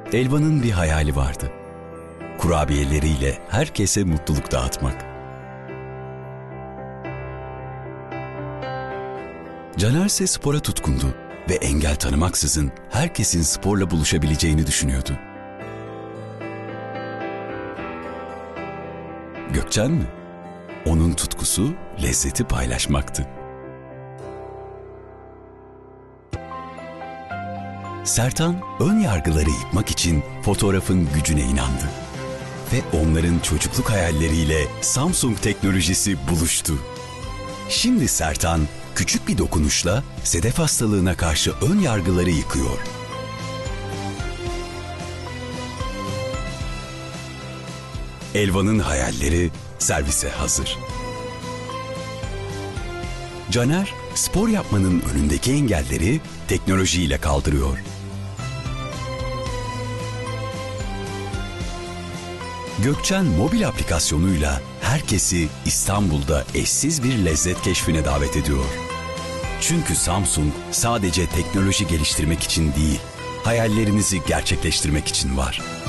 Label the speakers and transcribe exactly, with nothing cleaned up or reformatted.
Speaker 1: Elvan'ın bir hayali vardı. Kurabiyeleriyle herkese mutluluk dağıtmak. Caner ise spora tutkundu ve engel tanımaksızın herkesin sporla buluşabileceğini düşünüyordu. Gökçen mi? Onun tutkusu lezzeti paylaşmaktı. Sertan, ön yargıları yıkmak için fotoğrafın gücüne inandı. Ve onların çocukluk hayalleriyle Samsung teknolojisi buluştu. Şimdi Sertan, küçük bir dokunuşla sedef hastalığına karşı ön yargıları yıkıyor. Elvan'ın hayalleri servise hazır. Caner, spor yapmanın önündeki engelleri teknolojiyle kaldırıyor. Gökçen mobil aplikasyonuyla herkesi İstanbul'da eşsiz bir lezzet keşfine davet ediyor. Çünkü Samsung sadece teknoloji geliştirmek için değil, hayallerinizi gerçekleştirmek için var.